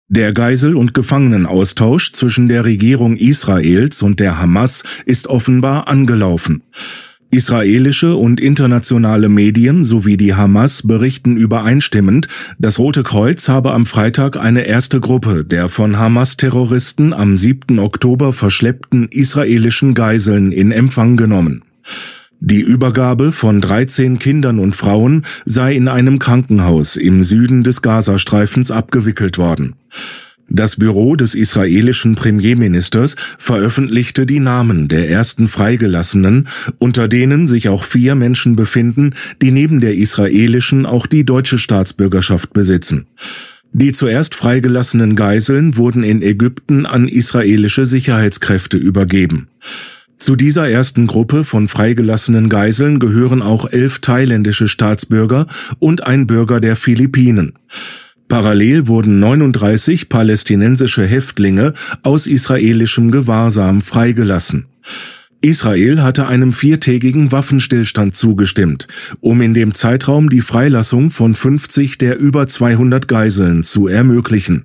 Der Geisel- und Gefangenenaustausch zwischen der Regierung Israels und der Hamas ist offenbar angelaufen. Israelische und internationale Medien sowie die Hamas berichten übereinstimmend, das Rote Kreuz habe am Freitag eine erste Gruppe der von Hamas-Terroristen am 7. Oktober verschleppten israelischen Geiseln in Empfang genommen. Die Übergabe von 13 Kindern und Frauen sei in einem Krankenhaus im Süden des Gazastreifens abgewickelt worden. Das Büro des israelischen Premierministers veröffentlichte die Namen der ersten Freigelassenen, unter denen sich auch 4 Menschen befinden, die neben der israelischen auch die deutsche Staatsbürgerschaft besitzen. Die zuerst freigelassenen Geiseln wurden in Ägypten an israelische Sicherheitskräfte übergeben. Zu dieser ersten Gruppe von freigelassenen Geiseln gehören auch 11 thailändische Staatsbürger und ein Bürger der Philippinen. Parallel wurden 39 palästinensische Häftlinge aus israelischem Gewahrsam freigelassen. Israel hatte einem 4-tägigen Waffenstillstand zugestimmt, um in dem Zeitraum die Freilassung von 50 der über 200 Geiseln zu ermöglichen.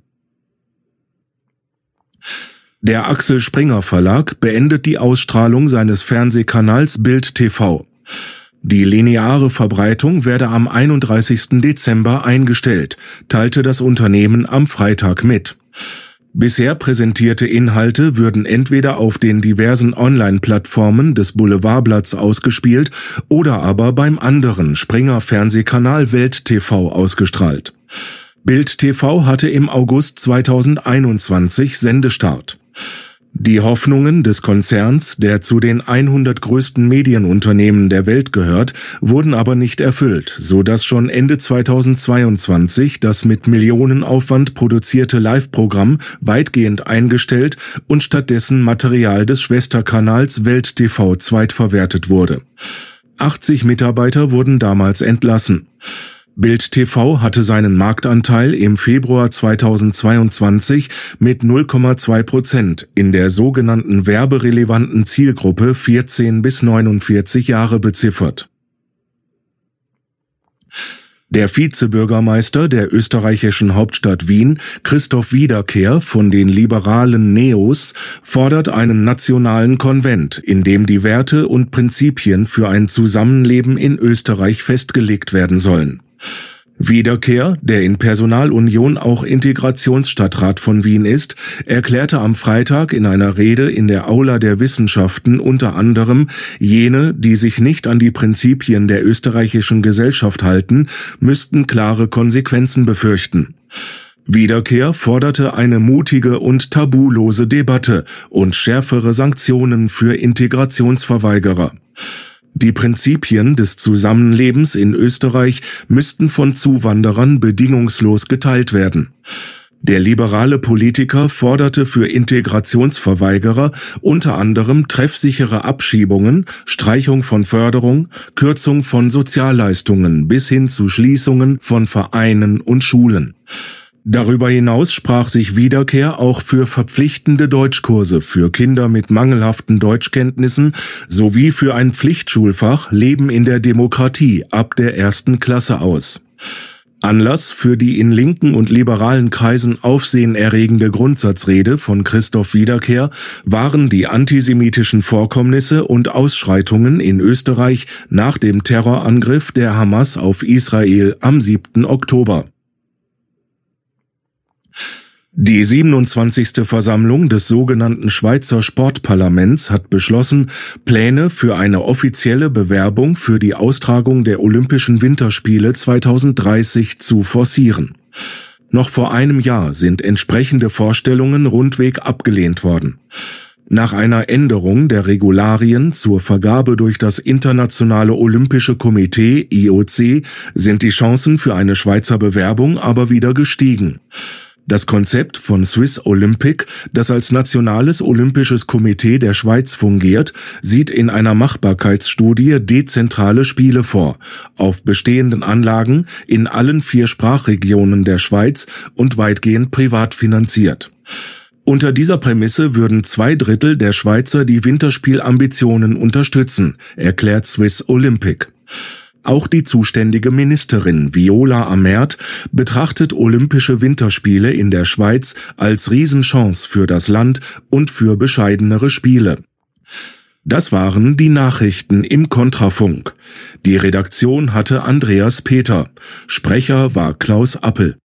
Der Axel Springer Verlag beendet die Ausstrahlung seines Fernsehkanals Bild TV. Die lineare Verbreitung werde am 31. Dezember eingestellt, teilte das Unternehmen am Freitag mit. Bisher präsentierte Inhalte würden entweder auf den diversen Online-Plattformen des Boulevardblatts ausgespielt oder aber beim anderen Springer-Fernsehkanal Welt TV ausgestrahlt. Bild TV hatte im August 2021 Sendestart. Die Hoffnungen des Konzerns, der zu den 100 größten Medienunternehmen der Welt gehört, wurden aber nicht erfüllt, so dass schon Ende 2022 das mit Millionenaufwand produzierte Live-Programm weitgehend eingestellt und stattdessen Material des Schwesterkanals Welt TV zweitverwertet wurde. 80 Mitarbeiter wurden damals entlassen. Bild TV hatte seinen Marktanteil im Februar 2022 mit 0,2% in der sogenannten werberelevanten Zielgruppe 14 bis 49 Jahre beziffert. Der Vizebürgermeister der österreichischen Hauptstadt Wien, Christoph Wiederkehr von den liberalen Neos, fordert einen nationalen Konvent, in dem die Werte und Prinzipien für ein Zusammenleben in Österreich festgelegt werden sollen. Wiederkehr, der in Personalunion auch Integrationsstadtrat von Wien ist, erklärte am Freitag in einer Rede in der Aula der Wissenschaften unter anderem, jene, die sich nicht an die Prinzipien der österreichischen Gesellschaft halten, müssten klare Konsequenzen befürchten. Wiederkehr forderte eine mutige und tabulose Debatte und schärfere Sanktionen für Integrationsverweigerer. Die Prinzipien des Zusammenlebens in Österreich müssten von Zuwanderern bedingungslos geteilt werden. Der liberale Politiker forderte für Integrationsverweigerer unter anderem treffsichere Abschiebungen, Streichung von Förderung, Kürzung von Sozialleistungen bis hin zu Schließungen von Vereinen und Schulen. Darüber hinaus sprach sich Wiederkehr auch für verpflichtende Deutschkurse für Kinder mit mangelhaften Deutschkenntnissen sowie für ein Pflichtschulfach Leben in der Demokratie ab der 1. Klasse aus. Anlass für die in linken und liberalen Kreisen aufsehenerregende Grundsatzrede von Christoph Wiederkehr waren die antisemitischen Vorkommnisse und Ausschreitungen in Österreich nach dem Terrorangriff der Hamas auf Israel am 7. Oktober. Die 27. Versammlung des sogenannten Schweizer Sportparlaments hat beschlossen, Pläne für eine offizielle Bewerbung für die Austragung der Olympischen Winterspiele 2030 zu forcieren. Noch vor einem Jahr sind entsprechende Vorstellungen rundweg abgelehnt worden. Nach einer Änderung der Regularien zur Vergabe durch das Internationale Olympische Komitee IOC sind die Chancen für eine Schweizer Bewerbung aber wieder gestiegen. Das Konzept von Swiss Olympic, das als nationales olympisches Komitee der Schweiz fungiert, sieht in einer Machbarkeitsstudie dezentrale Spiele vor, auf bestehenden Anlagen in allen 4 Sprachregionen der Schweiz und weitgehend privat finanziert. Unter dieser Prämisse würden 2/3 der Schweizer die Winterspielambitionen unterstützen, erklärt Swiss Olympic. Auch die zuständige Ministerin Viola Amert betrachtet Olympische Winterspiele in der Schweiz als Riesenchance für das Land und für bescheidenere Spiele. Das waren die Nachrichten im Kontrafunk. Die Redaktion hatte Andreas Peter. Sprecher war Klaus Appel.